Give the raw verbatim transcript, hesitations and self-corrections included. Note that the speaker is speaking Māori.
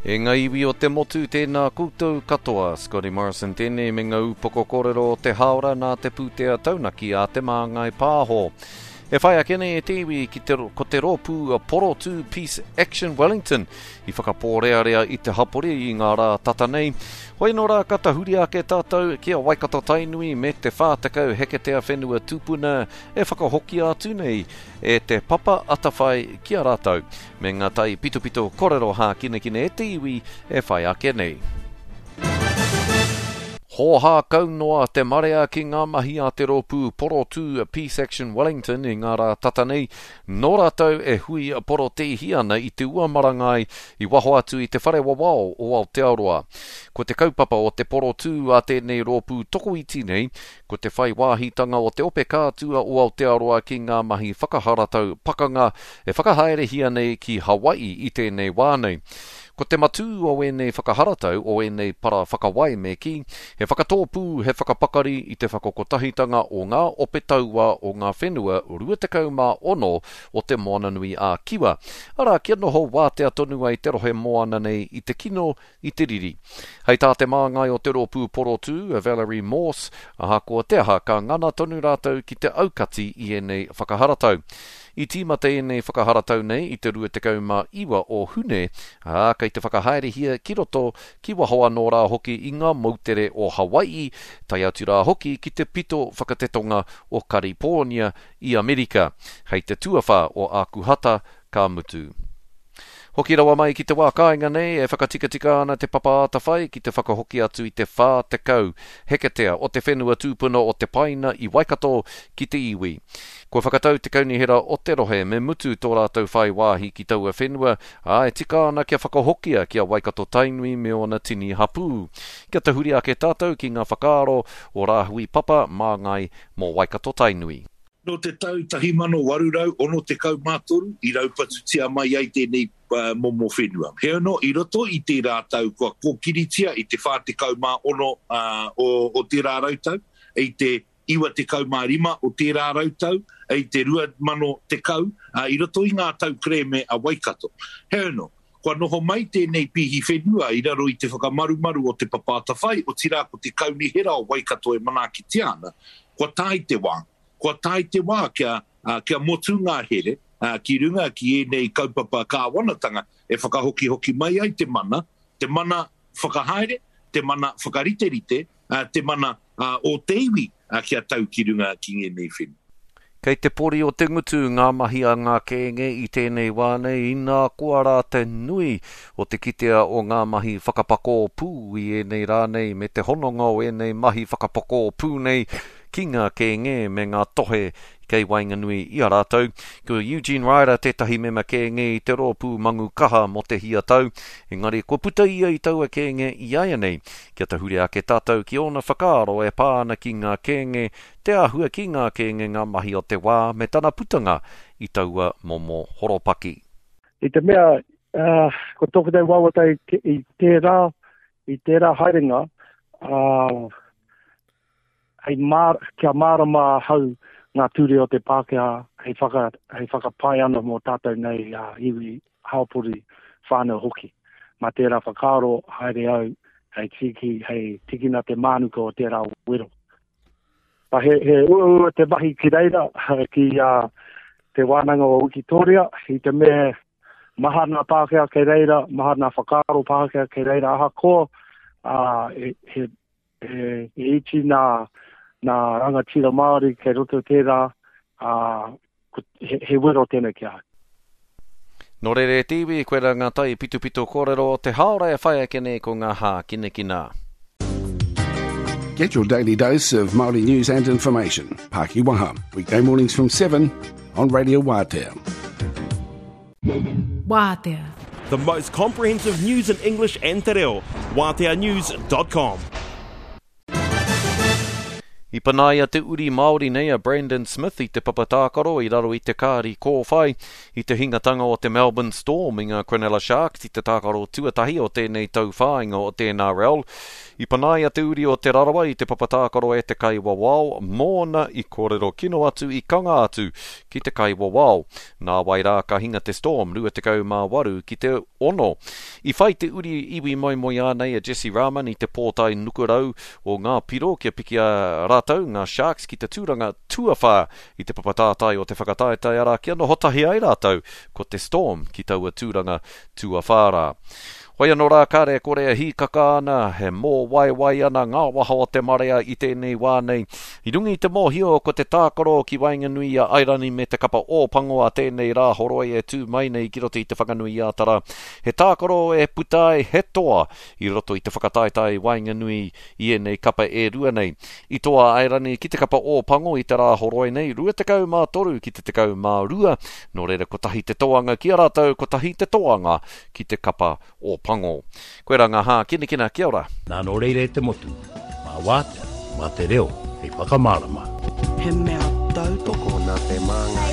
E ngā iwi o te motu tēnā koutou katoa, Scotty Morrison tēnei me ngā upoko kōrero o te haora nā te pūtea taunaki a te māngai pāho. E whai akene e te iwi ki te, ko te rōpū a Poro two Peace Action Wellington i whakapōrearea i te hapori i ngā rā tata nei. Hoi no rā katahuri ake tātou kia Waikato Tainui me te whātakau heketea whenua tūpuna e whakahoki atu nei e te papa atawhai kia rātou me ngā tai pitupito kōrero hā kine kine e te iwi e whai ake nei. Hoha kaunoa te marea ki ngā mahi a te rōpū Poro two Peace Action Wellington i ngā rā tata nei. Nō rātou e hui a poro te hiana i te uamarangai i waho atu i te whare wawao o Aotearoa. Ko te kaupapa o te Poro two a tēnei rōpū toko iti nei, ko te whai wāhitanga o te ope kātua o Aotearoa ki ngā mahi whakaharatau pakanga e whakahaere hia nei ki Hawaii i tēnei wānei. Ko te matū o enei whakaharatau o enei para whakawai me ki, he whakatōpū he whakapakari i te whakokotahitanga o ngā opetaua o ngā whenua ruatekau mā ono o te moananui a Kiwa. Ara, kia noho wātea tonu ai te rohe moana nei i te kino i te riri. Hei tā te māngai o te rōpū Poro two, Valerie Morse, aha kua te aha ka ngana tonu rātou ki te aukati i enei whakaharatau. I tīmata enei whakaharatau nei i te ruatekau mā iwa o hune, a kei te whakahaere hia ki roto ki wahoa nō rā hoki i ngā mautere o Hawaii, tai atu rā hoki ki te pito whakatetonga o California i Amerika, hei te tuawha o Akuhata ka mutu. Hoki rawa mai ki te wā kāinga nei e whakatikatika ana te papa atawhai ki te whakahoki atu i te whā te kau, heketea o te whenua tūpuna o te paina i Waikato ki te iwi. Ko whakatau te kaunihera o te rohe me mutu tō rātou whai wāhi ki taua whenua, a e tika ana kia whakahokia kia Waikato Tainui me ona tini hapū. Kia te huri ake tātou ki ngā whakaaro o rāhui papa māngai mō Waikato Tainui. No te tau tahi mano warurau, ono te kau mātoru, i raupatutia mai ai tēnei uh, momo whenua. He ono, i roto i te rātau kua kōkiritia i te whā te kau mā ono uh, o, o te rārautau, i te iwa te kau mā rima o te rārautau, i te rua mano te kau, uh, i roto i ngā tau kreme a Waikato. He ono, kua noho mai tēnei pihi whenua i raro i te whakamarumaru o te papata whai, o tira ko te kaunihera o Waikato e manaki te ana, kua tai te wā. Kua tai te wā kia, uh, kia motu ngā here, uh, ki runga ki e nei kaupapa kāwanatanga, e whakahoki-hoki mai ai te mana, te mana whakahaere, te mana whakarite-rite, uh, te mana uh, o te iwi uh, kia tau ki runga ki e nei whenu. Kei te pori o te ngutu ngā mahi a ngā kenge i tēnei wānei i ngā kuara te nui o te kitea o ngā mahi whakapako pū i e nei rānei me te hononga o e nei mahi whakapako pū nei ki ngā kenge me ngā tohe kei Wainganui i a rātou. Ko Eugene Ryder tētahi mema kenge i te rōpū mangu kaha mo te hia tau. Engari, ko puta ia i taua kenge i aia nei. Kia te huri ake tātou ki ona whakaaro e pāna ki ngā kenge, te ahua ki ngā kenge ngā mahi o te wā me tana putanga i taua momo horopaki. I te mea, uh, ko toku te wawatai i tērā, i tērā haerenga, uh, hei mār, kia mārama hau ngā ture o te Pākehā, hei, whaka, hei whakapai ana mō tātou nei uh, iwi haupuri whānau hoki. Mā tērā whakaaro haere au, hei tiki, hei tikina te mānuka o tērā wero. Pa he, he ua te mahi ki reira, ki uh, te wānanga o Wikitoria, i te me mahana Pākehā ki reira, mahana whakaaro Pākehā ki reira, aha ko, uh, he, he, he, he iti nā nā rangatira Māori kei roto tērā, uh, he, he wero tēnei ki ai. Nō re re tiwi, koe ra ngā tai pitupito kōrero, te haora e whai ake nei ko ngā hā kine kina. Get your daily dose of Māori news and information. Pāki Waha, weekday mornings from seven on Radio Wātea. Wātea. The most comprehensive news in English and te reo. wātea news dot com. I panaia te uri Māori nei a Brandon Smith i te papatākaro i raro i te kāri kōwhai i te hingatanga o te Melbourne Storm i ngā Cronulla Sharks i te tākaro tuatahi o tēnei tau whāinga o te N R L. I panaia te uri o te rarawa i te papatākaro e te kai wawao mōna i kōrero kino atu i kanga atu ki te kai wawao. Nā wairā ka hinga te Storm rua te kau mā waru ki te ono. I whai te uri iwi moi moi anei a Jesse Rahman i te pōtai nukurau o ngā piro kia piki a rātau ngā Sharks ki te tūranga tuawha i te papatātai o te whakataetai ara kia no hotahi ai rātau ko te Storm ki taua tūranga tuawhara. Hoi anō rā kāre kore hi kaka ana, he mō wai wai ana ngā waha o te marea i tēnei wānei. I rungi te mōhio ko te tākaro ki Wainganui a Airani me te kapa ōpango a tēnei rā horoi e tū mai nei ki roto i te whakanui ātara. He tākaro e putai he toa i roto i te whakataitai Wainganui i e nei kapa e rua nei. I toa Airani ki te kapa ōpango i te rā horoi nei, rua te kau mā toru ki te te kau mā rua, no reira ko tahi te toanga ki a rātau ko tahi te toanga ki te kapa ōpango. Pango. Koe ranga hā, kina kina, kia ora. Nā no reire te motu, mā wātea, mā te reo, hei whakamārama. He mea tautoko nā te māngai.